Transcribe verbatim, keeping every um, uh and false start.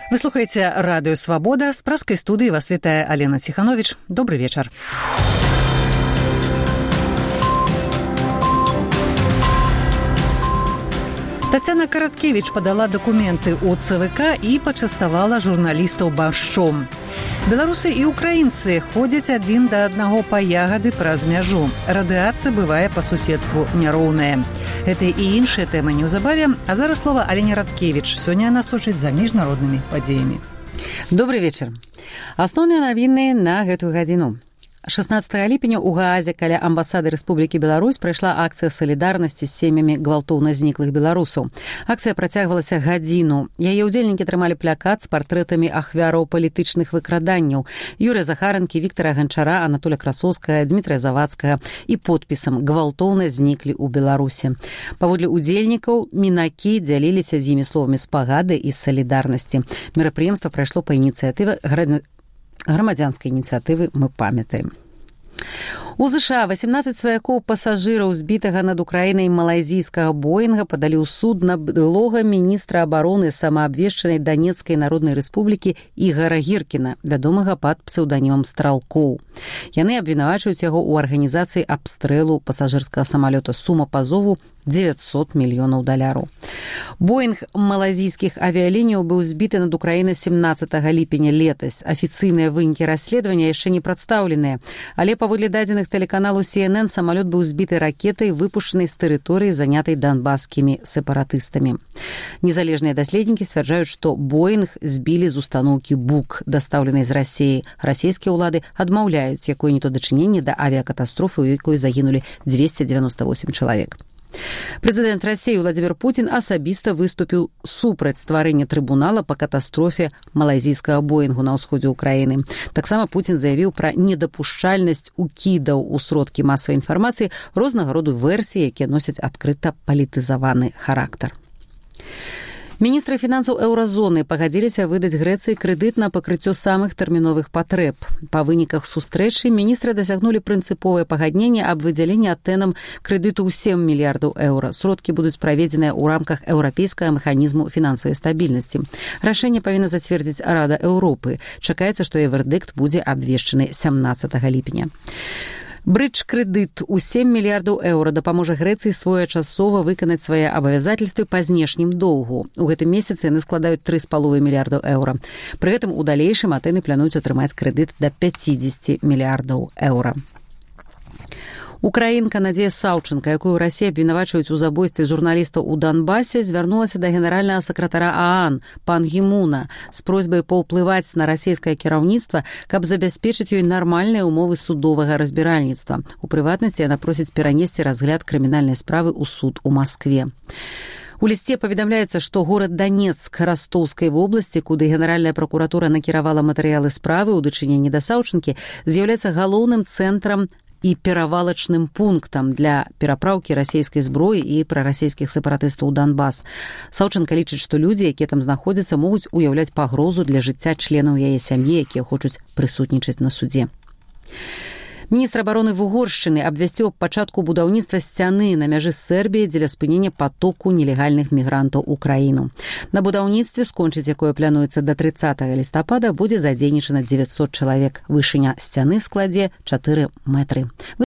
Вы слухаеце радыё «Свабода». З праскай студыі вас вітае Алена Ціхановіч. Добры вечар. Тацяна Караткевіч падала дакументы ў ЦВК і пачаставала журналістаў баршчом. Беларусы і украінцы ходзяць адзін да аднаго па ягады праз мяжу. Радыацыя бывае па суседству няроўная. Гэта і іншыя тэмы неўзабаве, а зараз слова Алене Радкевіч. Сёння нас сочыць за міжнароднымі падзеямі. Добрый вечар. Асноўныя навіны на гэтую гадзіну. шаснаццатага ліпеня ў Гаазе каля амбасады Рэспублікі Беларусь прайшла акцыя салідарнасці з сем'ямі гвалтоўна зніклых беларусаў. Акцыя працягвалася гадзіну. Яе ўдзельнікі трымалі плакат з партрэтамі ахвяраў палітычных выкраданняў Юрыя Захаранкі, Віктара Ганчара, Анатоля Красоўскага, Дмітрая Завадскага і подпісам «Гвалтоўна зніклі ў Беларусі». Паводле ўдзельнікаў мінакі дзяліліся з імі словамі спагады і салідарнасці. Мерапрыемства прайшло па ініцыятыве грамадзянскай ініцыятывы «Мы памятаем». У ЗША васемнаццаць сваякоў пасажыраў збітага над Украінай малайзійскага Боінга падалі ў суд на былога міністра абароны самаабвешчанай Данецкай Народнай Рэспублікі Ігара Гіркіна, вядомага пад псеўданімам Стралкоў. Яны абвінавачваюць яго ў арганізацыі абстрэлу пасажырскага самалёта. Сума пазову дзевяцьсот мільёнаў даляраў. Боінг малайзійскіх авіялініяў быў збіты над Украінай семнаццатага ліпеня летась. Афіцыйныя вынікі расследавання яшчэ не прадстаўленыя, але паводле дадзеных тэлеканалу Си Эн Эн самалёт быў збіты ракетай, выпушчанай з тэрыторыі, занятай данбасскімі сепаратыстамі. Незалежныя даследнікі сцвярджаюць, што Боінг збілі з устаноўкі Бук, дастаўленай з Расіі. Расійскія ўлады адмаўляюць якое-нібыта дачыненне да авіякатастрофы, у якой загінулі дзвесце дзевяноста восем чалавек. Прэзідэнт Расіі Владзімір Пуцін асабіста выступіў супраць стварэння трыбунала па катастрофе малайзійскага Боінгу на ўсходзе ўкраіны. Таксама Пуцін заявіў пра недапушчальнасць укідаў у сродкі масавай інфармацыі рознага роду версій, якія носяць адкрыта палітызаваны характар. Міністры фінансаў еўразоны пагадзіліся выдаць Грэцыі крэдыт на пакрыццё самых тэрміновых патрэб. Па выніках сустрэчы міністры дасягнулі прынцыповае пагадненне аб выдзяленні Атэнам крэдыту ў сем мільярдаў еўра. Сродкі будуць праведзеныя ў рамках еўрапейскага механізму фінансавай стабільнасці. Рашэнне павінна зацвердзіць Рада Еўропы. Чакаецца, што яе вердыкт будзе абвешчаны сямнаццатага ліпеня. Брыдж-крэдыт у сем мільярдаў еўра дапаможа Грэцыі своечасова выканаць свае абавязательствы па знешнім доўгу. У гэтым месяцы яны складаюць тры з паловай мільярдаў еўра. Пры гэтым у далейшым Атэны плануюць атрымаць крэдыт да пяцідзесяці мільярдаў еўра. Украінка Надзея Саўчанка, якую Расія абвінавачваюць у забойстве журналістаў у Донбасе, звярнулася да генеральнага сакратара ААН Пан Гі Муна з просьбай паўплываць на расійскае кіраўніцтва, каб забяспечыць ёй нармальныя ўмовы судовага разбіральніцтва. У прыватнасці яна просіць перанесці разгляд крымінальнай справы ў суд у Маскве. У лісце паведамляецца, што горад Данецк Растоўскай вобласці, куды генеральная пракуратура накіравала матэрыялы справы ў дачыненні да Саўчанкі, з'яўляецца галоўным цэнтрам і перавалачным пунктам для перапраўкі расійскай зброі і прарасійскіх сепаратыстаў у Донбас. Саўчанка лічыць, што людзі, якія там знаходзяцца, могуць уяўляць пагрозу для жыцця членаў яе сям'і, якія хочуць прысутнічаць на судзе. Міністр абароны Вугоршчыны абвясціў пачатку будаўніцтва сцяны на мяжы з Сербіяй дзеля спынення патоку нелегальных мігрантаў у краіну. На будаўніцтве, скончыць якое плануецца да трыццатага лістапада, будзе задзейнічана дзевяцьсот чалавек. Вышыня сцяны складзе чатыры метры.